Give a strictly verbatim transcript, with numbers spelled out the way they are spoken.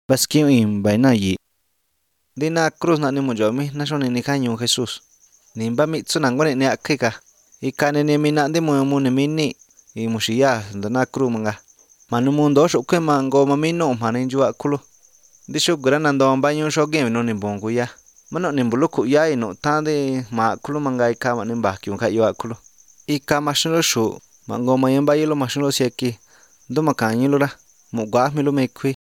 Baskiu im vaina yi. Dina cruz na ni mo yo mi na shoni ni kanyu Jesús. Ni ba mi tsu nangone ni akika. Ikane ni mi na ndi mo mu ni mini. I mo shiya ndana cruz manga. Manu mundo sho kwe mango mamino mani jua kulu. Di sho gura nando banyo sho game no ni bongu ya. Mano ni mbuluku ya ino tande ma kulu manga ika ma ni mba kiun ka yo akulu. Ika mashulo sho mango mayamba yelo mashulo siaki. Ndo makanyi lura. Mo gwa mi lo me kwi.